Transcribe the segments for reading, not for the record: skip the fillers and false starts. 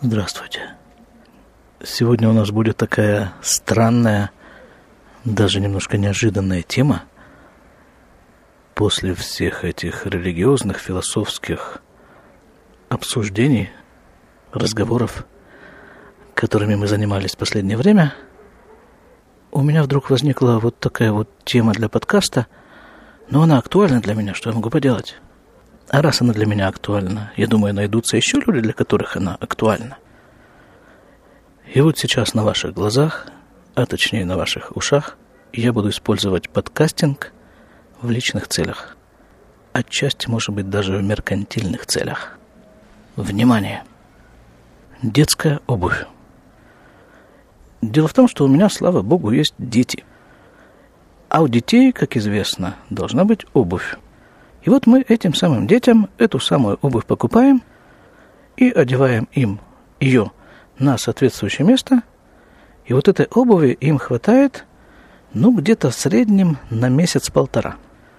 Здравствуйте. Сегодня у нас будет такая странная, даже немножко неожиданная тема. После всех этих религиозных, философских обсуждений, разговоров, которыми мы занимались в последнее время, у меня вдруг возникла вот такая вот тема для подкаста, но она актуальна для меня, что я могу поделать? А раз она для меня актуальна, я думаю, найдутся еще люди, для которых она актуальна. И вот сейчас на ваших глазах, а точнее на ваших ушах, я буду использовать подкастинг в личных целях. Отчасти, может быть, даже в меркантильных целях. Внимание! Детская обувь. Дело в том, что у меня, слава богу, есть дети. А у детей, как известно, должна быть обувь. И вот мы этим самым детям эту самую обувь покупаем и одеваем им ее на соответствующее место. И вот этой обуви им хватает, где-то в среднем на месяц-полтора.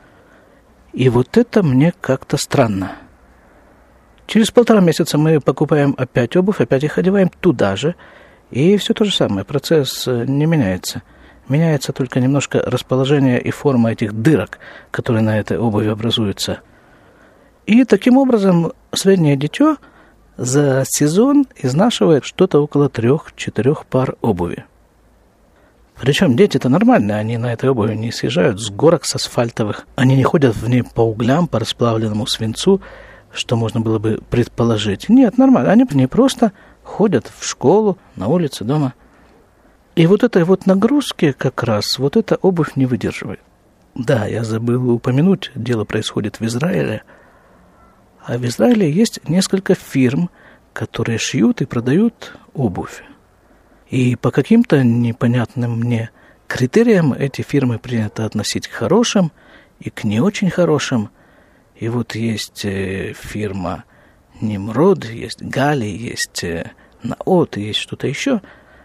И вот это мне как-то странно. Через 1,5 месяца мы покупаем опять обувь, опять их одеваем туда же. И все то же самое, процесс не меняется. Меняется только немножко расположение и форма этих дырок, которые на этой обуви образуются. И таким образом среднее дитё за сезон изнашивает что-то около 3-4 пар обуви. Причем дети-то нормальные, они на этой обуви не съезжают с горок с асфальтовых. Они не ходят в ней по углям, по расплавленному свинцу, что можно было бы предположить. Нет, нормально, они в ней просто ходят в школу, на улице, дома. И вот этой вот нагрузки как раз вот эта обувь не выдерживает. Да, я забыл упомянуть, дело происходит в Израиле. А в Израиле есть несколько фирм, которые шьют и продают обувь. И по каким-то непонятным мне критериям эти фирмы принято относить к хорошим и к не очень хорошим. И вот есть фирма Нимрод, есть Гали, есть Наот, есть что-то еще.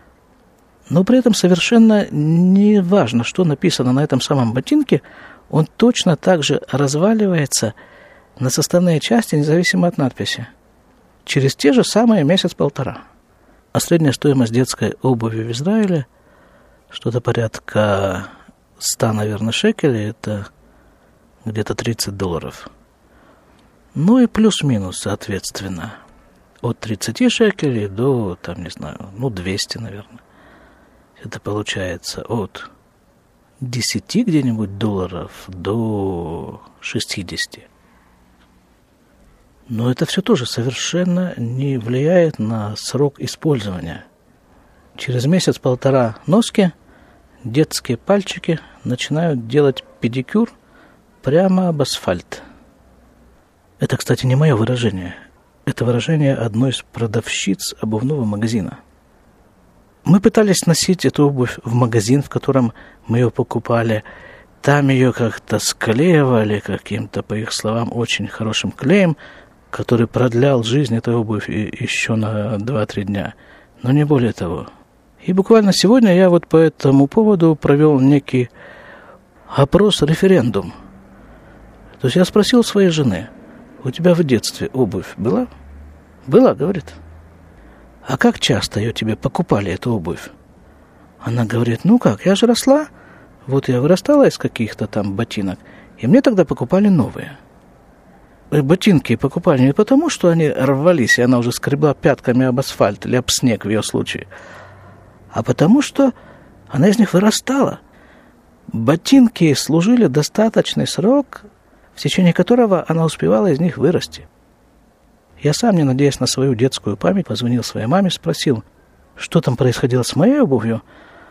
Но при этом совершенно не важно, что написано на этом самом ботинке, он точно так же разваливается на составные части, независимо от надписи. Через те же самые месяц-полтора. А средняя стоимость детской обуви в Израиле что-то порядка 100, наверное, шекелей, это где-то $30. Ну и плюс-минус, соответственно, от 30 шекелей до, 200, наверное. Это получается от 10 где-нибудь долларов до 60. Но это все тоже совершенно не влияет на срок использования. Через месяц-полтора носки детские пальчики начинают делать педикюр прямо об асфальт. Это, кстати, не мое выражение. Это выражение одной из продавщиц обувного магазина. Мы пытались носить эту обувь в магазин, в котором мы ее покупали. Там ее как-то склеивали каким-то, по их словам, очень хорошим клеем, который продлял жизнь этой обуви еще на 2-3 дня. Но не более того. И буквально сегодня я вот по этому поводу провел некий опрос-референдум. То есть я спросил своей жены: у тебя в детстве обувь была? Была, говорит. А как часто ее тебе покупали, эту обувь? Она говорит: я же росла. Вот я вырастала из каких-то там ботинок, и мне тогда покупали новые. Ботинки покупали не потому, что они рвались, и она уже скребла пятками об асфальт или об снег в ее случае, а потому что она из них вырастала. Ботинки служили достаточный срок, в течение которого она успевала из них вырасти. Я сам, не надеясь на свою детскую память, позвонил своей маме, спросил, что там происходило с моей обувью.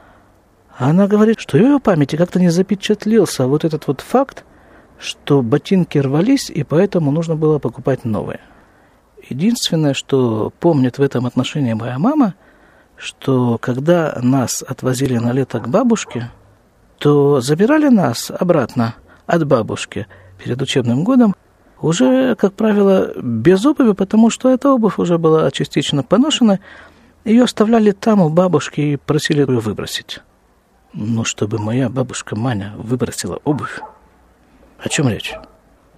А она говорит, что в ее памяти как-то не запечатлелся вот этот вот факт, что ботинки рвались, и поэтому нужно было покупать новые. Единственное, что помнит в этом отношении моя мама, что когда нас отвозили на лето к бабушке, то забирали нас обратно от бабушки перед учебным годом уже, как правило, без обуви, потому что эта обувь уже была частично поношена. Ее оставляли там у бабушки и просили ее выбросить. Но чтобы моя бабушка Маня выбросила обувь, о чем речь?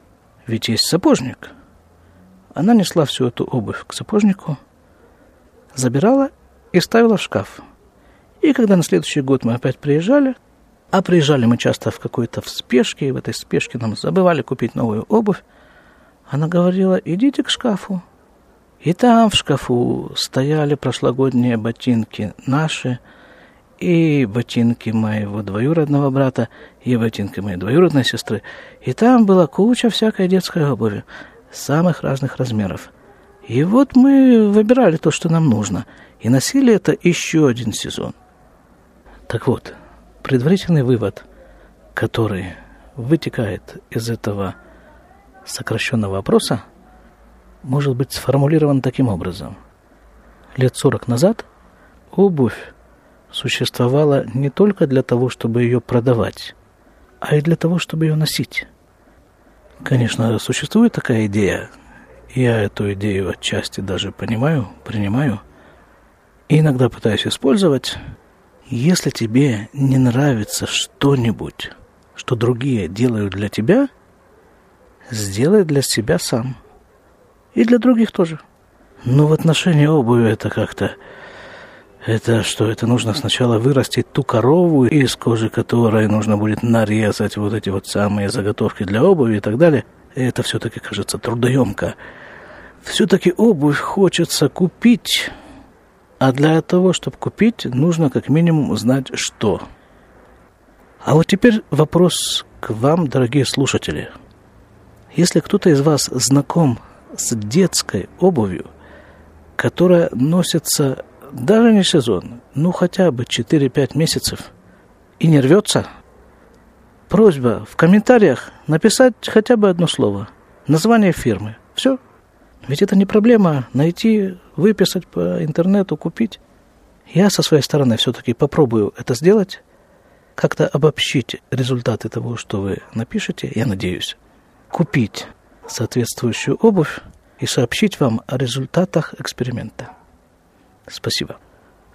Ведь есть сапожник. Она несла всю эту обувь к сапожнику. забирала и ставила в шкаф. И когда на следующий год мы опять приезжали, а приезжали мы часто в какой-то спешке, и в этой спешке нам забывали купить новую обувь, она говорила: идите к шкафу. И там в шкафу стояли прошлогодние ботинки наши, и ботинки моего двоюродного брата, и ботинки моей двоюродной сестры. И там была куча всякой детской обуви, самых разных размеров. И вот мы выбирали то, что нам нужно, и носили это еще один сезон. Так вот, предварительный вывод, который вытекает из этого сокращенного опроса, может быть сформулирован таким образом. Лет 40 назад обувь существовала не только для того, чтобы ее продавать, а и для того, чтобы ее носить. Конечно, существует такая идея. Я эту идею отчасти даже понимаю, принимаю. И иногда пытаюсь использовать. Если тебе не нравится что-нибудь, что другие делают для тебя, сделай для себя сам. И для других тоже. Но в отношении обуви это как-то... Это что? Это нужно сначала вырастить ту корову, из кожи которой нужно будет нарезать вот эти вот самые заготовки для обуви и так далее. И это все-таки кажется трудоемко. Все-таки обувь хочется купить, а для того, чтобы купить, нужно как минимум знать, что. А вот теперь вопрос к вам, дорогие слушатели. Если кто-то из вас знаком с детской обувью, которая носится даже не сезон, ну хотя бы 4-5 месяцев, и не рвется, просьба в комментариях написать хотя бы одно слово. Название фирмы. Все. Ведь это не проблема найти, выписать по интернету, купить. Я со своей стороны все-таки попробую это сделать, как-то обобщить результаты того, что вы напишете, я надеюсь, купить соответствующую обувь и сообщить вам о результатах эксперимента. Спасибо.